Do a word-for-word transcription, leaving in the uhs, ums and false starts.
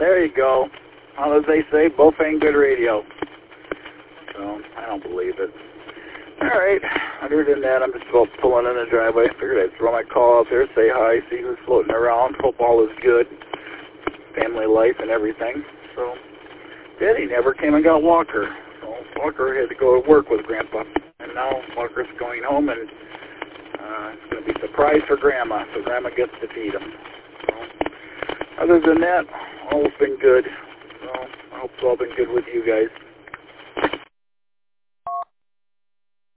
there you go. Well, as they say, both ain't good radio. So, I don't believe it. Alright, other than that, I'm just about pulling in the driveway. Figured I'd throw my call out there, say hi, see who's floating around. Hope all is good. Family life and everything. So, Daddy never came and got Walker. So, Walker had to go to work with Grandpa. And now Walker's going home, and uh, it's going to be a surprise for Grandma. So, Grandma gets to feed him. So, other than that, all's been good. So, I hope it's all been good with you guys.